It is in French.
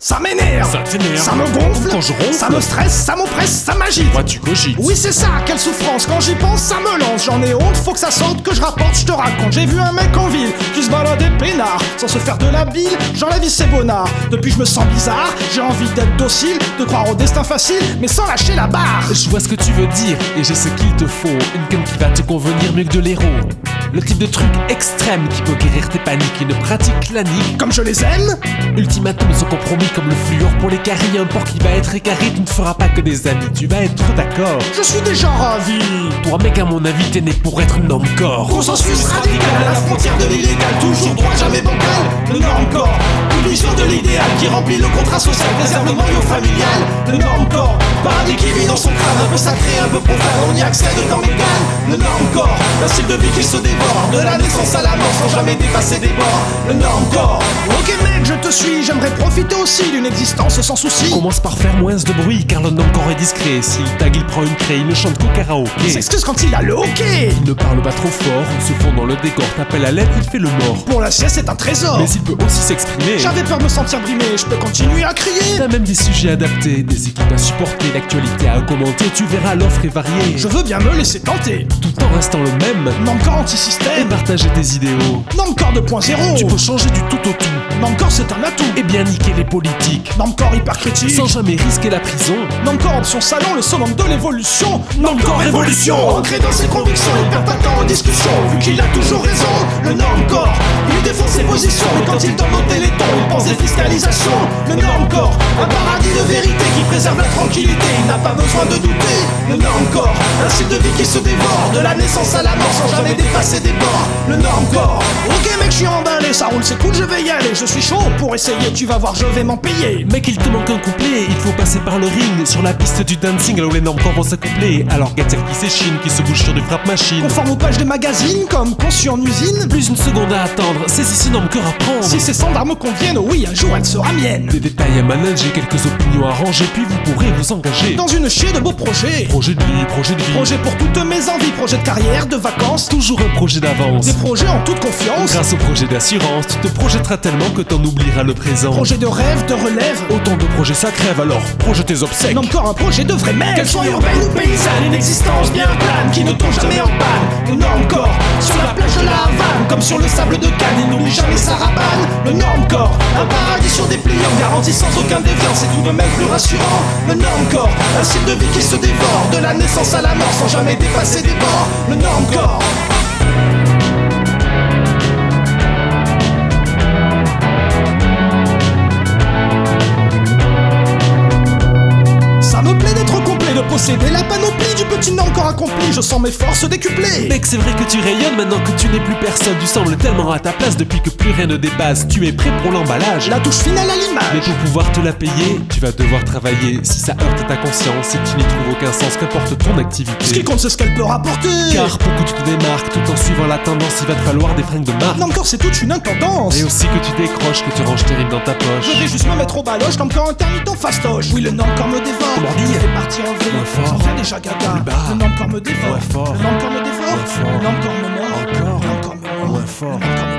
Ça m'énerve, Ça t'énerve, ça me gonfle, quand je ronfle, ça me stresse, ça m'oppresse, ça m'agite. moi tu cogites. Oui c'est ça, quelle souffrance, quand j'y pense ça me lance. J'en ai honte, faut que ça sorte, que je rapporte, je te raconte. J'ai vu un mec en ville, qui se baladait peinard, sans se faire de la bile, genre la vie c'est bonnard. Depuis je me sens bizarre, j'ai envie d'être docile, de croire au destin facile, mais sans lâcher la barre. Je vois ce que tu veux dire et j'ai ce qu'il te faut. Une gun qui va te convenir mieux que de l'héros. Le type de truc extrême qui peut guérir tes paniques. Une pratique clanique Comme je les aime, ultimatum sans compromis comme le fluor pour les caries. Un porc qui va être écarré, tu ne feras pas que des amis. Tu vas être d'accord. je suis déjà ravi. Toi mec à mon avis t'es né pour être un homme-corps. Consensus radical à la frontière de l'illégal, toujours droit, jamais bancal. Le norme-corps, une vision de l'idéal qui remplit le contrat social, préserve le noyau familial. Le norme-corps, paradis qui vit dans son crâne, un peu sacré, un peu profane, on y accède dans l'égal. Le norme-corps, un style de vie qui se dévore, de la naissance à la mort sans jamais dépasser des bords. Le norme-corps, ok mec, je te suis, j'aimerais profiter aussi d'une existence sans souci. Commence par faire moins de bruit car l'homme corps est discret. S'il tag il prend une craie, il ne chante qu'au karaoké. Il s'excuse quand il a le hockey. Il ne parle pas trop fort, il se fond dans le décor. T'appelles à l'aide, il fait le mort. Pour la sieste c'est un trésor. Mais il peut aussi s'exprimer. J'avais peur de me sentir brimé, je peux continuer à crier. T'as même des sujets adaptés, des équipes à supporter, l'actualité à commenter. Tu verras, l'offre est variée. Je veux bien me laisser tenter. Tout en restant le même. Norme-corps Et anti-système, partager tes idéaux. Norme-corps 2.0. Tu peux changer du tout au tout. Norme-corps c'est un atout. Et bien niquer les politiques. Norme-corps hyper critique. Sans jamais risquer la prison. Norme-corps option salon, le summum de l'évolution. Norme-corps révolution. Ancré dans ses convictions, il perd pas de temps en discussion. Vu qu'il a toujours raison, le norme-corps, il défend ses positions. Mais quand il donne au téléthon, il pense défiscalisation. Le norme-corps, un paradis de vérité qui préserve la tranquillité. Il n'a pas besoin de douter. Le norme-corps, un style de vie qui se dévore, de la naissance à la mort sans jamais dépasser des bords. Le norme-corps, ok mec, je suis emballé, ça roule, c'est cool, je vais y aller. Je suis chaud pour essayer, tu vas voir, je vais m'en payer. Mec, il te manque un couplet, il faut passer par le ring. Sur la piste du dancing, là où les normes corps vont s'accoupler. Alors Gatzer qui s'échine, qui se bouge sur du frappe machine. Conforme aux pages des magazines, comme conçu en usine. Plus une seconde à attendre, c'est ici normes que apprendre. Si ces standards me conviennent, oui, un jour elle sera mienne. Des détails à manager, quelques opinions à ranger, puis vous pourrez vous engager. Dans une chier de beaux projets. Projet de vie, projet de vie. Projet pour toutes mes envies, projet de carrière, de vacances. Toujours un projet d'avance. Des projets en toute confiance. Grâce au projet d'assurance, tu te projetteras tellement que t'en oublieras le présent. Projet de rêve, de relève. Autant de projets ça crève, alors projet tes obsèques. Encore un projet de vrai mec. Qu'elle soit urbaine ou paysanne, une existence bien plane qui ne tombe jamais en panne. Le norme-corps, sur la plage de la Havane, comme sur le sable de Cannes, il n'oublie jamais sa rabane. Le norme-corps, un paradis sur des pliants, garanti sans aucun déviant, c'est tout de même plus rassurant. Le norme-corps, un style de vie qui se dévore, de la naissance à la mort sans jamais dépasser des bords. Le norme-corps. Ça me plaît d'être complet, de posséder la panoplie du petit norme-corps accompli. Je sens mes forces décuplées. Mec, c'est vrai que tu rayonnes maintenant que tu n'es plus personne. Tu sembles tellement à ta place depuis que plus rien ne dépasse. Tu es prêt pour l'emballage. La touche finale à Mais l'image. pour pouvoir te la payer, tu vas devoir travailler. Si ça heurte ta conscience, si tu n'y trouves aucun sens, qu'importe ton activité. Ce qui compte c'est ce qu'elle peut rapporter. Car pour que tu te démarques tout en suivant la tendance, il va te falloir des fringues de marque. Norme-corps c'est toute une intendance. Et aussi que tu décroches, que tu ranges tes rimes dans ta poche. Je vais juste me mettre au baloche, norme-corps intermittent fastoche. Oui, le norme-corps me dévore. Comment dire? Il est parti en vrille. Moins fort. J'en fais déjà gaga. Plus bas. Le norme-corps me dévore. Moins fort. Le norme-corps me dévore. Moins fort. Le norme-corps me mord. Encore. Le norme-corps me mord. Moins fort. Le norme-corps me